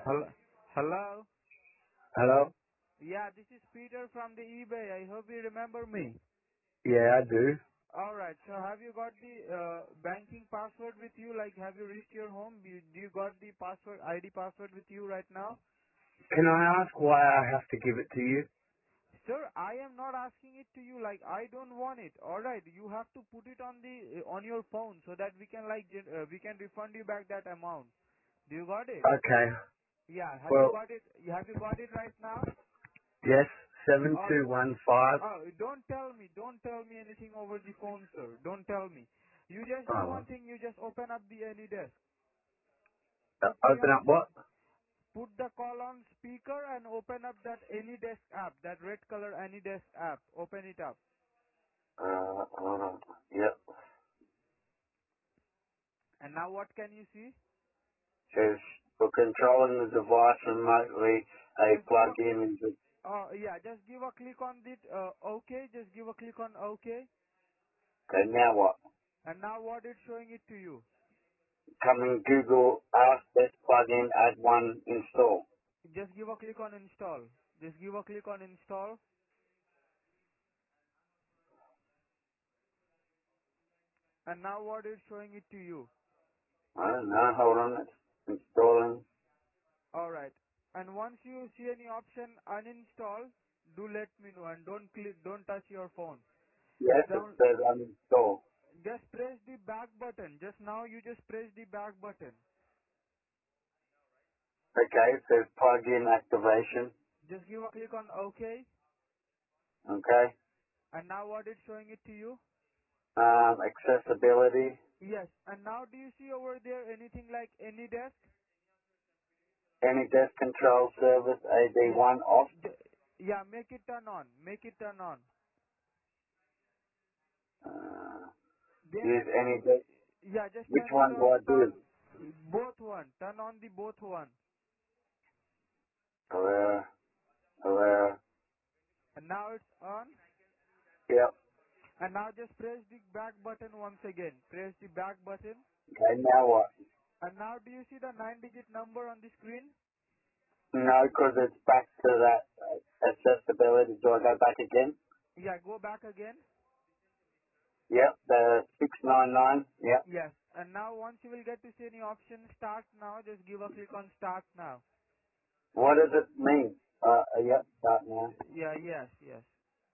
Hello. Hello. Hello? Yeah, this is Peter from the eBay. I hope you remember me. Yeah, I do. All right. So have you got the banking password with you? Like, have you reached your home? Do you got the password ID password with you right now? Can I ask why I have to give it to you? Sir, I am not asking it to you. Like, I don't want it. All right. You have to put it on the on your phone so that we can we can refund you back that amount. Do you got it? Okay. Yeah. Have you Well, got it? Have you got it right now? yes, Oh, 7215. don't tell me anything over the phone, sir. Don't tell me. You just do Oh. one thing, you just open up the AnyDesk. Put me Open on, up what? put the call on speaker and open up that AnyDesk app, that red color AnyDesk app. Open it up. Hold on. Yep. And now what can you see? Says, for controlling the device remotely, a Just give a, plug-in into... yeah, just give a click on it, OK. Just give a click on OK. Okay, now what? And now what it's showing it to you? Coming Google, ask this plug-in, add one, install. Just give a click on install. Just give a click on install. And now what it's showing it to you? I don't know, hold on, it's installing. All right. And once you see any option uninstall, do let me know and don't touch your phone. Yes, it Don't, says uninstall. just press the back button. Just now you just press the back button. Okay, it says plug-in activation. Just give a click on OK. Okay. And now what is showing it to you? Accessibility. Yes. And now do you see over there anything like any desk? Any desk control service Yeah. AD1 off. Yeah, make it turn on. Make it turn on. Uh, Then, use any desk. yeah, just Which turn it one do on. I do? Both one. Turn on the both one. Hello, hello. And now it's on. Yep. And now just press the back button once again. Press the back button. Okay, now what? And now do you see the 9-digit number on the screen? No, because it's back to that accessibility. Do I go back again? Yeah, go back again. Yep, the 699. Yep. Yes. And now once you will get to see any option start now, just give a click on start now. What does it mean? Yep, start now. Yeah, yes, yes.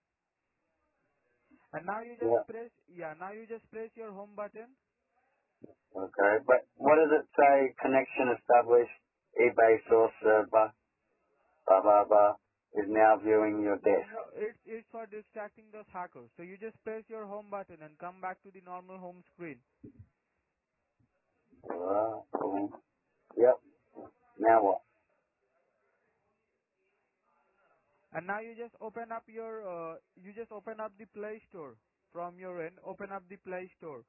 And now you just Yep. press, yeah, now you just press your home button. Okay, but what does it say? Connection established. eBay source server. Blah blah blah. Is now viewing your desk. No, it's for distracting those hackers. So you just press your home button and come back to the normal home screen. Cool. Yep. Now what? And now you just open up your, you just open up the Play Store from your end. Open up the Play Store.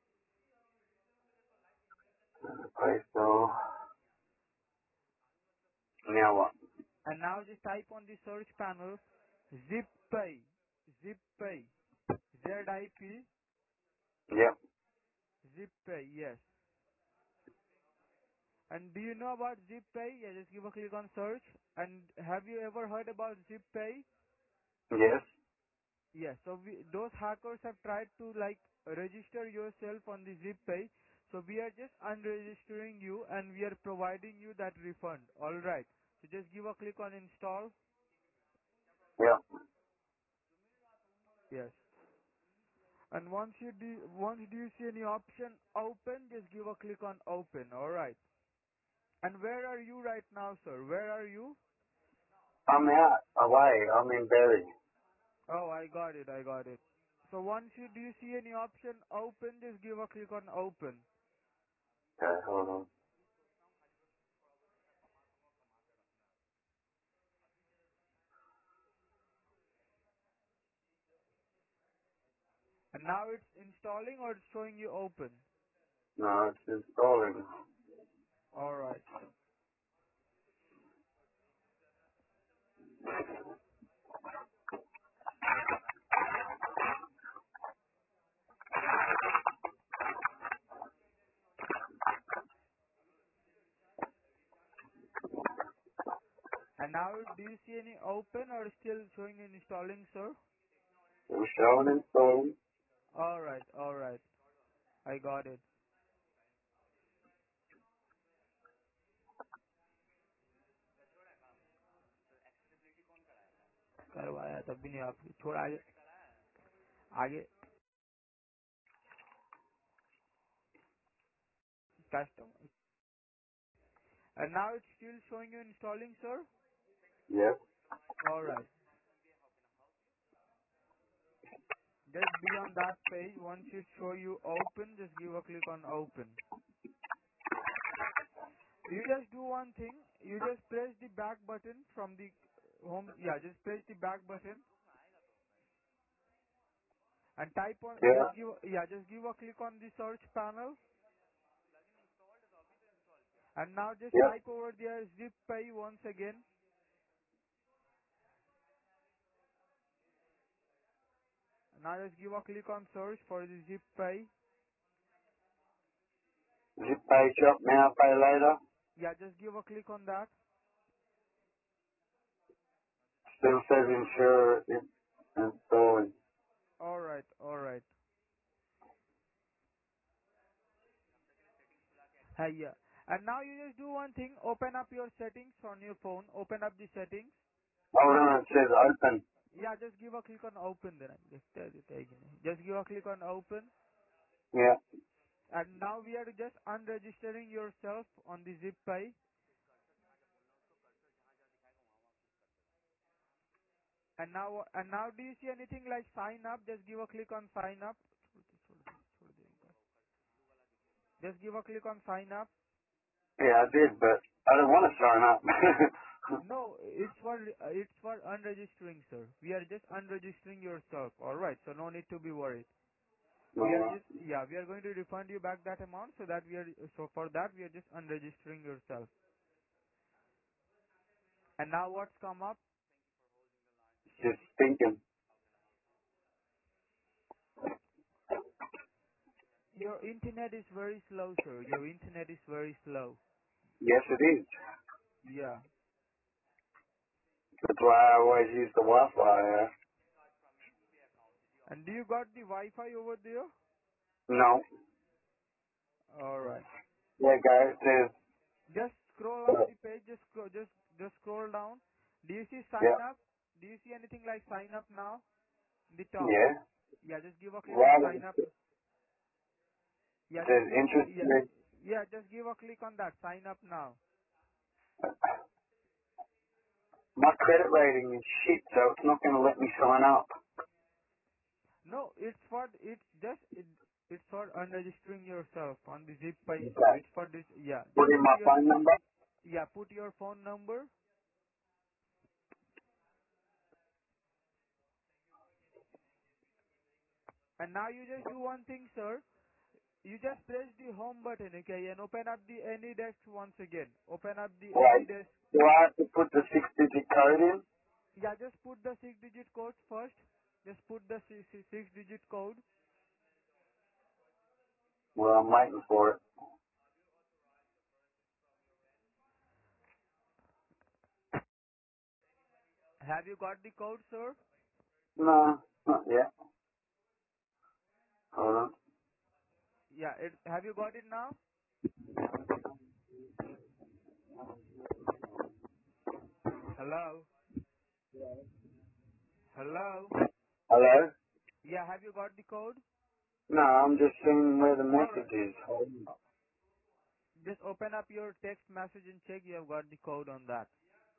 Play Store. Now what? And now just type on the search panel ZipPay. ZipPay. ZIP. Yep. ZipPay. Yes. And do you know about ZipPay? Yeah, just give a click on search. And have you ever heard about ZipPay? Yes. Yes. So those hackers have tried to like register yourself on the ZipPay. So we are just unregistering you and we are providing you that refund. All right. So just give a click on install. Yep. Yes. And once do you see any option open, just give a click on open. All right. And where are you right now, sir? Where are you? I'm out. Away. I'm in Berry. Oh, I got it. I got it. So once you do you see any option open, just give a click on open. Okay, hold on. And now it's installing or it's showing you open. No, it's installing. All right. And now, do you see any open or still showing installing, sir? It was showing and installing. Alright, alright. I got it. करवाया तब भी नहीं आप छोड़ आगे आगे custom. And now it's still showing you installing, sir? Yes. Alright. Just be on that page. Once it show you open, just give a click on open. You just do one thing. You just press the back button from the home. Yeah, just press the back button and type on. Yeah. Just give a click on the search panel. And now just Yep. type over there zip pay once again. Now just give a click on search for the zip pay. Zip pay shop now, pay later. Yeah, just give a click on that. Still says insure it installing. Alright, alright. Yeah. And now you just do one thing. Open up your settings on your phone. Open up the settings. Hold on, it says open. Yeah, just give a click on open then. Just give a click on open. Yeah. And now we are just unregistering yourself on the zip pay. And now do you see anything like sign up? Just give a click on sign up. Just give a click on sign up. Yeah, I did, but I don't want to sign up. No, it's for unregistering, sir. We are just unregistering yourself. All right, so no need to be worried. We are Alright. just we are going to refund you back that amount so for that we are just unregistering yourself. And now what's come up? Just thinking. Your internet is very slow, sir. Your internet is very slow. Yes, it is. Yeah. That's why I always use the Wi-Fi. And do you got the Wi-Fi over there? No. All right. Yeah, guys, it says, Just scroll up the page. Just scroll down. Do you see sign yeah, up? Do you see anything like sign up now? In the top. yeah. Yeah, just give a click on Right. sign up. It Yeah, says just give a interest yeah rate. yeah just give a click on that. Sign up now. My credit rating is shit, so it's not going to let me sign up. No, it's for unregistering yourself on the zip pay, sir. Okay. It's for this. Yeah, Put just in my phone number. put your phone number. And now you just do one thing, sir. You just press the home button, okay, and open up the any desk once again. Open up the any Right. desk. Do I have to put the 6-digit code in? Yeah, just put the 6-digit code first. Just put the 6-digit code. Well, I'm waiting for it. Have you got the code, sir? No, not yet. Hold on. Yeah, have you got it now? Hello? Hello? Hello? Yeah, have you got the code? No, I'm just seeing where the Alright. message is. Hold on. Just open up your text message and check you have got the code on that.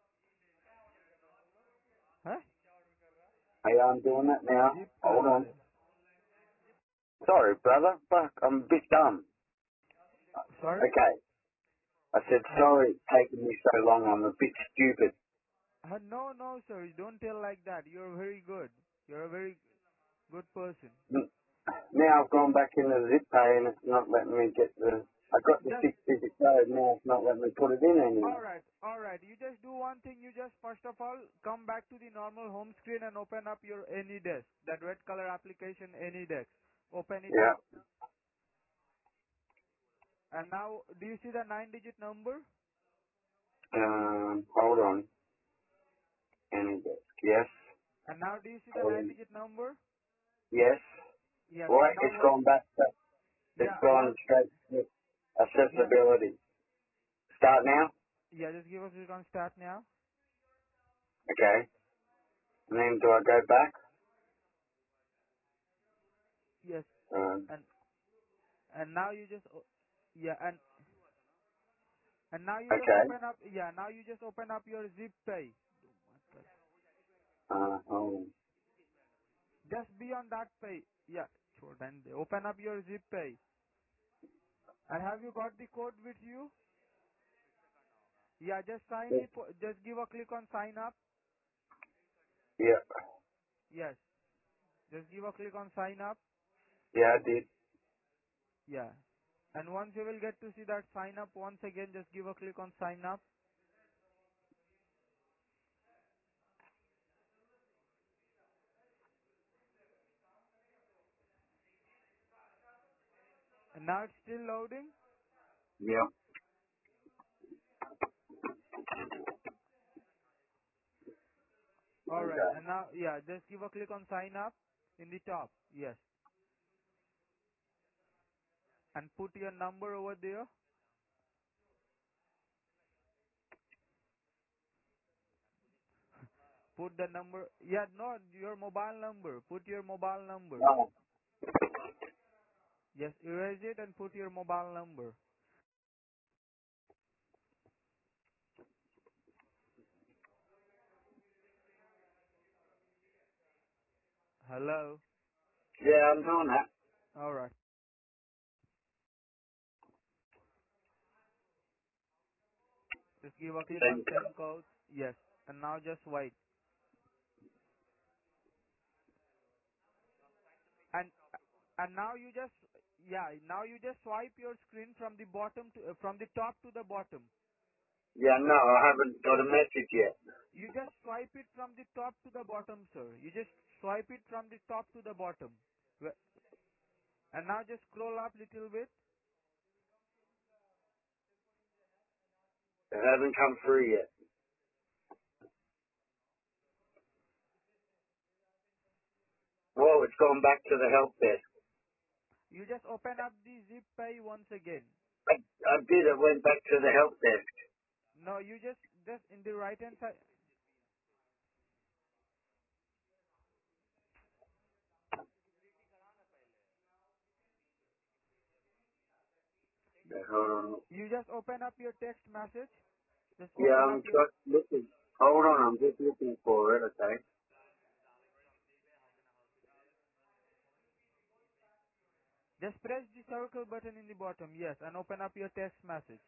Huh? Hey, I'm doing that now. Zip Hold on. code. Sorry, brother. Fuck, I'm a bit dumb. Sorry? Okay. I said, sorry it's taking me so long. I'm a bit stupid. No, no, sir. You don't tell like that. You're very good. You're a very good person. N- Now I've gone back in the zip pay and it's not letting me get the... I got the Just 6-digit code, now it's not letting me put it in anymore. alright, alright. You just do one thing. You just first of all come back to the normal home screen and open up your AnyDesk. That red color application AnyDesk. Open it Yeah. up. And now, do you see the 9-digit number? Hold on. Yes. And now do you see the 9-digit number? Yes. Yes. What? And now It's what? gone back to, it's Yeah. gone One. straight to Yeah. accessibility. Start now? Yeah. Just give us a click on start now. Okay. And then do I go back? Yes. Um, And now you just yeah and now you just okay. open up now you just open up your zip pay. Oh, Just be on that pay. Yeah. Sure. Then open up your zip pay. And have you got the code with you? Yeah. Just sign yeah. it. Just give a click on sign up. Yeah, Yes. Just give a click on sign up. yeah, I did. Yeah. And once you will get to see that sign up once again, just give a click on sign up. And now it's still loading. Yeah. Alright. Okay. And now, just give a click on sign up in the top. Yes. And put your number over there. Put the number. Yeah, no, your mobile number. Put your mobile number. Oh, Yes, erase it and put your mobile number. Hello. yeah, I'm doing that. Alright. Just give a click on Same. send code. Yes. And now just wait. And now you just now you just swipe your screen from the bottom to from the top to the bottom. Yeah, no, I haven't got a message yet. You just swipe it from the top to the bottom, sir. You just swipe it from the top to the bottom. And now just scroll up little bit. It hasn't come through yet. Well, it's gone back to the help desk. You just open up the zip pay once again. I did. It went back to the help desk. No, you just in the right hand side. Okay, hold on. You just open up your text message. Just Yeah, open up I'm your. just looking. Hold on, I'm just looking for it, okay? Just press the circle button in the bottom. Yes, and open up your text message.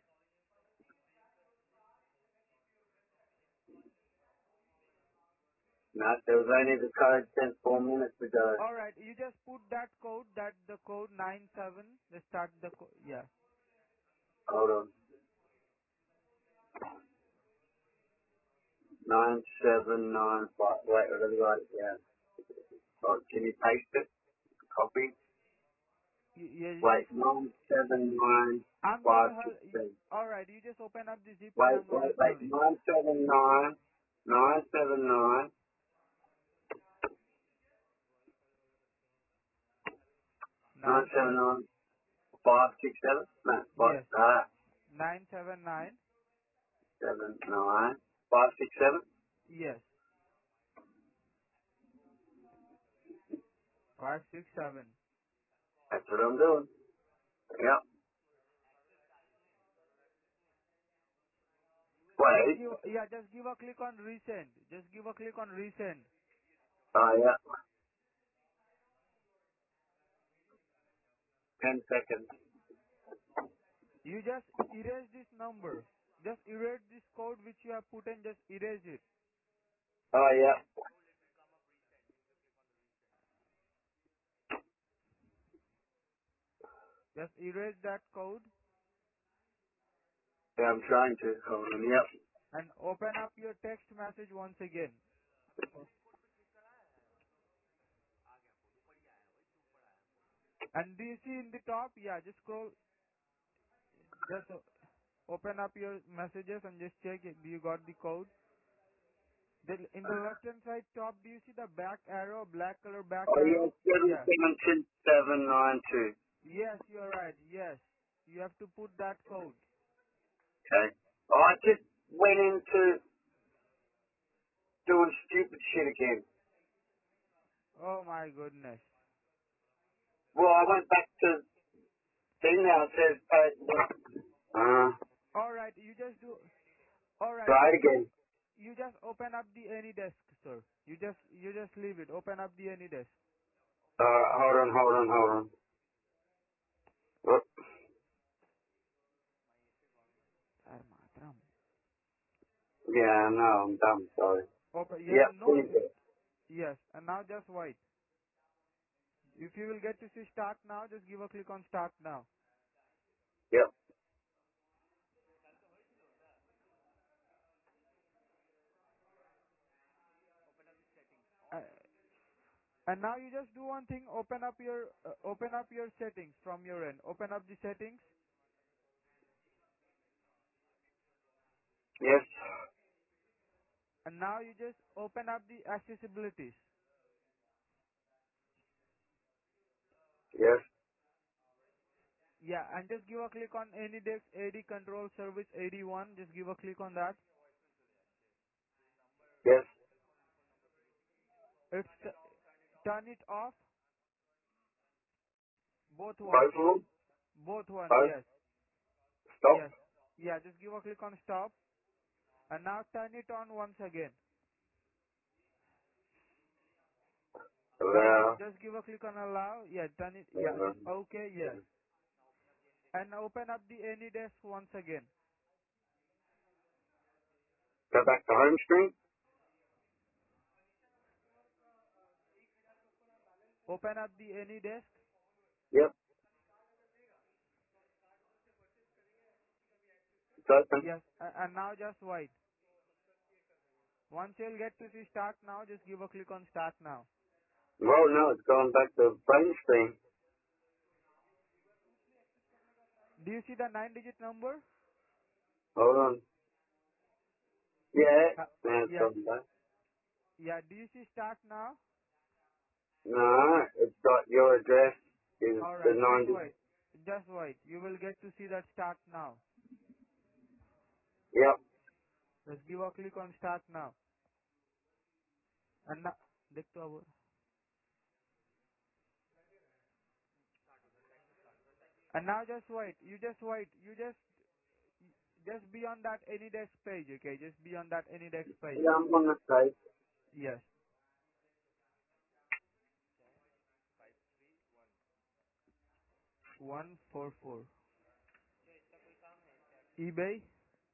No, there was only the code sent 4 minutes ago. All right, you just put that code. That the code 97. Just start the yeah. Hold on. 9795. Wait, I gotta write it down. Oh, can you paste it? Copy? You Wait, just. 979 I'm gonna help. 567. All right, you just open up the zip and Wait, I'm gonna wait, tell wait. you. 979 979 Nine seven. 979 567. No, what? Yes. 979. 79 567. Yes. 567. That's what I'm doing. Yep. Just Wait. give just give a click on resend. Just give a click on resend. Oh, yeah. 10 seconds. You just erase this number. Just erase this code which you have put in. Just erase it. Oh, yeah. Just erase that code Yeah, I'm trying to. Hold on. Yep. and open up your text message once again. And do you see in the top? Yeah, just scroll. Just open up your messages and just check if you got the code. In the left hand side top, do you see the back arrow, black color back Oh yeah, arrow? Yeah. 772792. Yes, you're right. Yes. You have to put that code. Okay. Oh, I just went into doing stupid shit again. Oh my goodness. Well, I went back to thing now. It says, Alright, you just do, alright, try it just again. you just open up the any desk, sir. You just leave it. Open up the any desk. Hold on. What? Sir, matram. Yeah, no, I'm dumb, sorry. Open, yeah, Yep, no, finish it. yes, and now just wait. If you will get to see start now, just give a click on start now. Yep. Uh, and now you just do one thing, open up your settings from your end. Open up the settings, Yes. and now you just open up the accessibilities. Yes. Yeah, and just give a click on AnyDesk AD Control Service AD1. Just give a click on that. Yes. It's turn it off. Both one. Both of them? Both one. Both? Yes. Stop? Yes. Yeah. Just give a click on stop, and now turn it on once again. Turn it. Allow. Just give a click on allow. Yeah. Turn it. Yeah. Just okay. Yes. And open up the AnyDesk once again. Go back to home screen? Open up the AnyDesk. Yep. It's open. Yes. And now just wait. Once you'll get to see start now, just give a click on start now. Well, no, it's gone back to phone screen. Do you see the 9-digit number? Hold on. Yeah. Uh, Now it's yeah. gone back. Yeah. Do you see start now? No, it's got your address is the Alright, just 90. wait. Just wait. You will get to see that start now. Yep. Just give a click on start now. And now, देखते हो अब. And now just wait. You just wait. Just be on that any desk page, okay? Just be on that any desk page. Yeah, I'm on the site. Yes. 144. eBay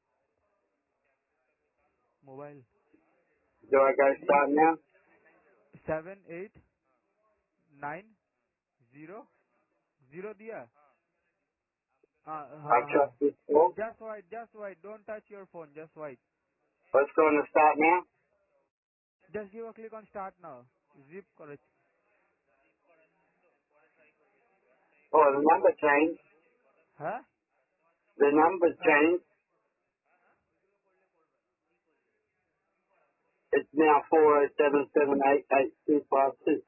mobile. Do I go start now? 78900 दिया. I हाँ हाँ. trust this call. Just wait. Just wait. Don't touch your phone. Just wait. Let's go on the start now. Just give a click on start now. Zip correct. Oh, the number changed. Huh? The number changed. It's now 4077888252.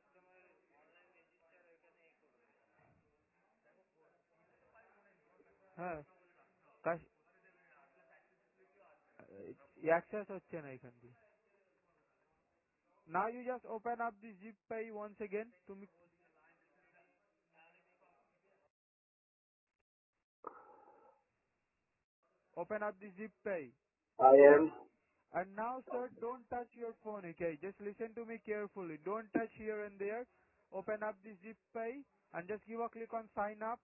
Huh? Cash access হচ্ছে না এখান দিয়ে. Now you just open up the zip pay once again. তুমি open up the zip pay. I am. And now sir, don't touch your phone, okay? Just listen to me carefully. Don't touch here and there. Open up the zip pay and just give a click on sign up.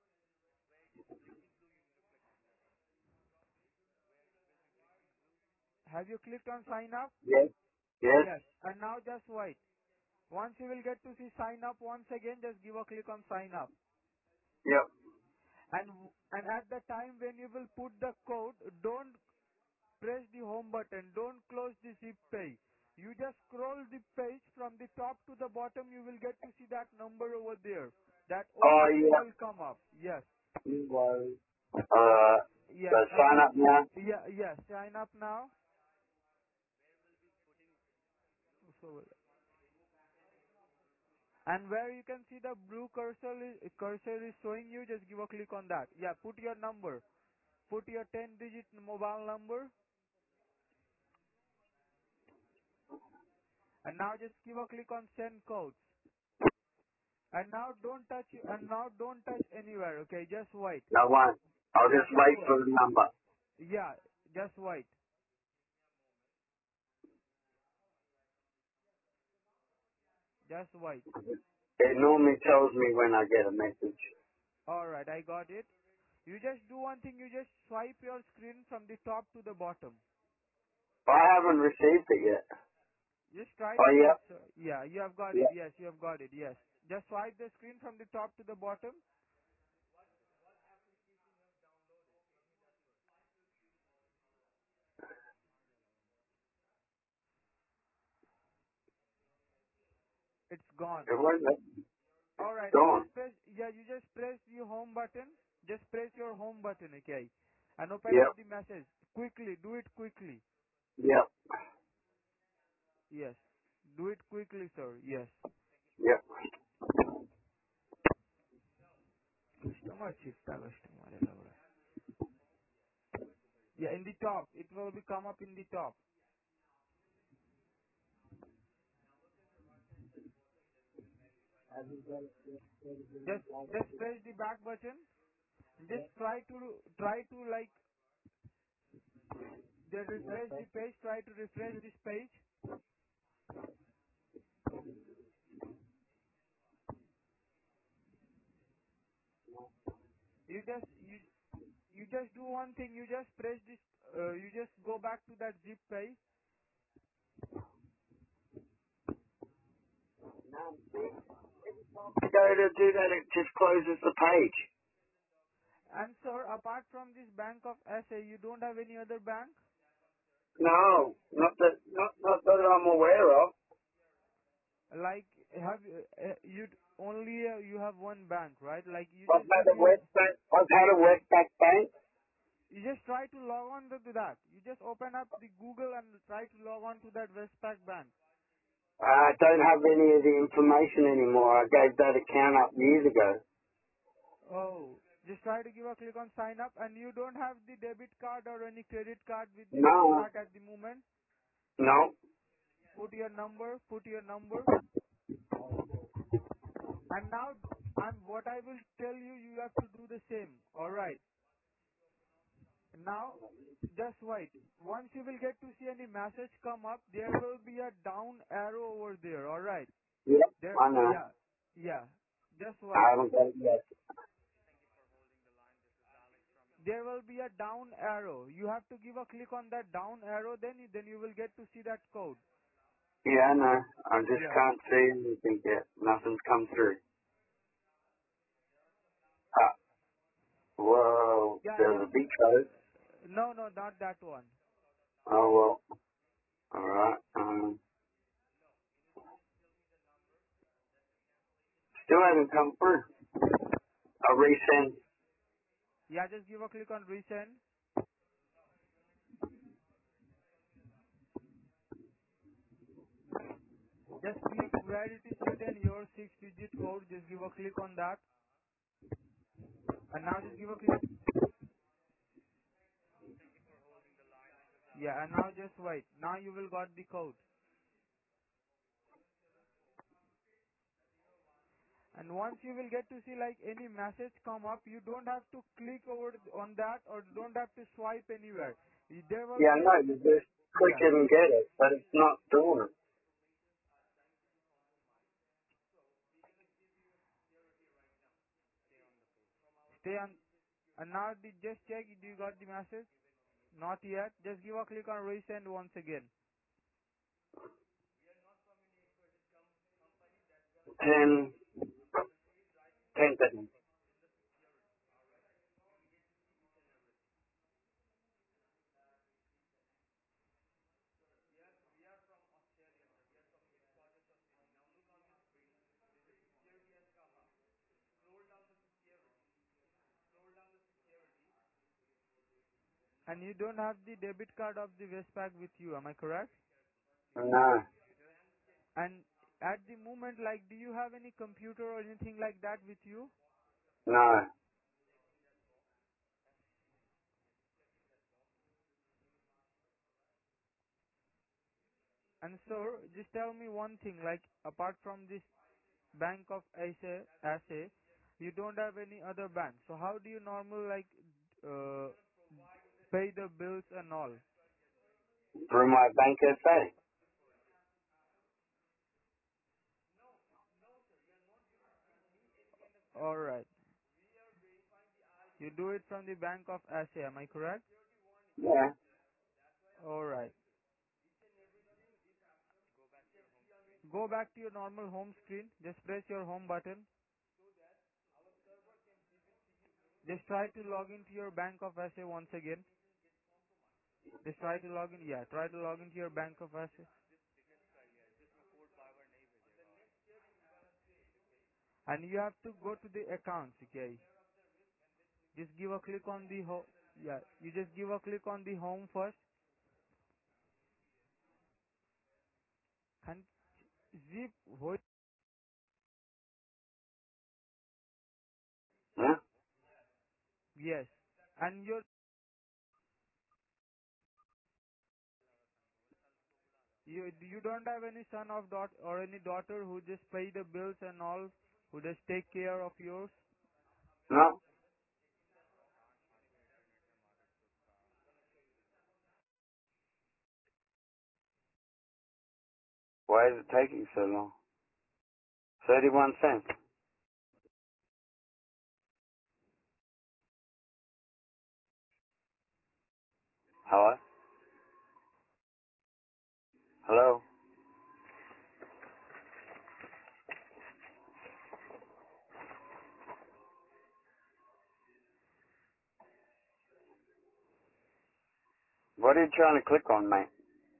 Have you clicked on sign up? Yes. Yes. Yes. And now just wait. Once you will get to see sign up once again, just give a click on sign up. Yep. And at the time when you will put the code, don't press the home button. Don't close the zip page. You just scroll the page from the top to the bottom. You will get to see that number over there. That Oh, OTP yeah. will come up. Yes. No worries. So Yes. And sign up now. yes. Sign up now. over there. And where you can see the blue cursor is showing you, just give a click on that. Yeah, put your number. Put your 10-digit mobile number. And now just give a click on send codes. And now don't touch anywhere, okay? Just wait. I won't. I'll Yeah, just just wait wait. for the number. Yeah, just wait. Just wait. It normally tells me when I get a message. Alright, I got it. You just do one thing, you just swipe your screen from the top to the bottom. I haven't received it yet. Just try Oh, to yeah? check, sir. Yeah, you have got it. Yeah. Yes, you have got it. Yes. Just swipe the screen from the top to the bottom. It's gone. It won't let me. All It's right. You gone. just press. Yeah, you just press the home button. Just press your home button, okay? And open up Yep. the message quickly. Do it quickly. Yep. Yes. Do it quickly, sir. Yes. Yep. Customer chitta customer hai lag raha hai. Yeah, in the top. It will be come up in the top. Just press the back button. Just try to like refresh the page. Try to refresh this page. You just you just do one thing. You just press this. You just go back to that zip page. To go to do that, it just closes the page. And sir, apart from this Bank of SA, you don't have any other bank? No, not that I'm aware of. Like have you only you have one bank, right? Like you I've just had give a me. Westpac. I've had a Westpac bank. You just try to log on to that. You just open up the Google and try to log on to that Westpac bank. I don't have any of the information anymore. I gave that account up years ago. Oh, just try to give a click on sign up, and you don't have the debit card or any credit card with the No, Westpac at the moment. no. Put your number. Put your number. And now, what I will tell you, you have to do the same. All right. Now, just wait. Once you will get to see any message come up, there will be a down arrow over there. All right. Yep, There. I know. Yeah. Yeah. Just I wait. haven't got it yet. There will be a down arrow. You have to give a click on that down arrow. Then you will get to see that code. Yeah, I know. I just Yeah. can't see anything yet. Nothing's come through. Ah, whoa. Yeah. There's a big code. No, no, not that one. Oh, well. Alright. Still hasn't come through. I'll resend. Yeah. Just give a click on resend. Just click where it is written your 6-digit code. Just give a click on that. And now just give a click. Yeah, and now just wait. Now you will got the code. And once you will get to see like any message come up, you don't have to click over on that or don't have to swipe anywhere. There will Yeah, be no, a, you just click yeah, it and get it, but it's not doing it. stay on. And now just check, do you got the message? Not yet. Just give a click on resend once again. 10, 10 seconds. And you don't have the debit card of the Westpac with you, am I correct? No. And at the moment, like, do you have any computer or anything like that with you? No. And sir, just tell me one thing, like, apart from this Bank of SA, you don't have any other bank. So how do you normally, like, uh, pay the bills and all? Through my bank SA. Alright. You do it from the Bank of SA, am I correct? Yeah. Alright. Go back to your normal home screen. Just press your home button. Just try to log into your Bank of SA once again. Just try to log in. Yeah, try to log into your Bank of SA. And you have to go to the accounts, okay? Just give a click on the home. Yeah, you just give a click on the home first. And zip. Yeah? Yes. And you don't have any son of daughter or any daughter who just pay the bills and all, who just take care of yours? No? Why is it taking so long? 31 cents. Hello? Hello? What are you trying to click on, mate?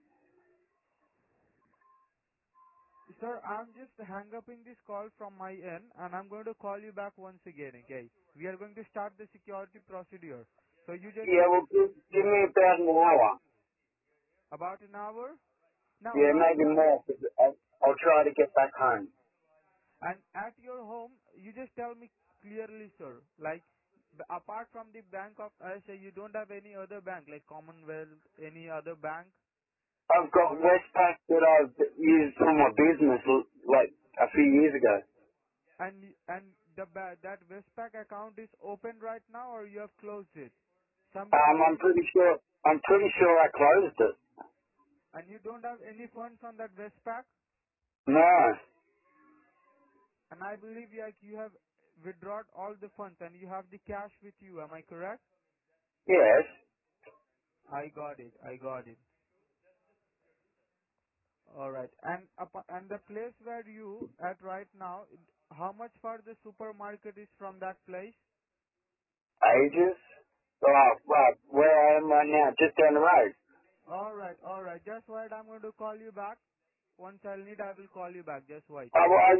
Sir, I'm just hang up in this call from my end and I'm going to call you back once again, okay? We are going to start the security procedure. So you just, Yeah, well, give yeah, me about an hour. about an hour? Now, Yeah, maybe more, 'cause I'll try to get back home. and at your home, you just tell me clearly, sir, like, apart from the Bank of SA, you don't have any other bank, like Commonwealth, any other bank? I've got Or, Westpac that I've used for my business, like, a few years ago. and that Westpac account is open right now or you have closed it? Something I'm changed pretty sure I closed it. and you don't have any funds on that Westpac? No. And I believe like you have withdrawn all the funds and you have the cash with you. Am I correct? Yes. I got it. I got it. All right. And the place where you at right now, how much far the supermarket is from that place? Ages? Well, where I am right now, just down the road. All right. All right. Just wait. I'm going to call you back. Once I'll need, I will call you back. Just wait. Oh, well,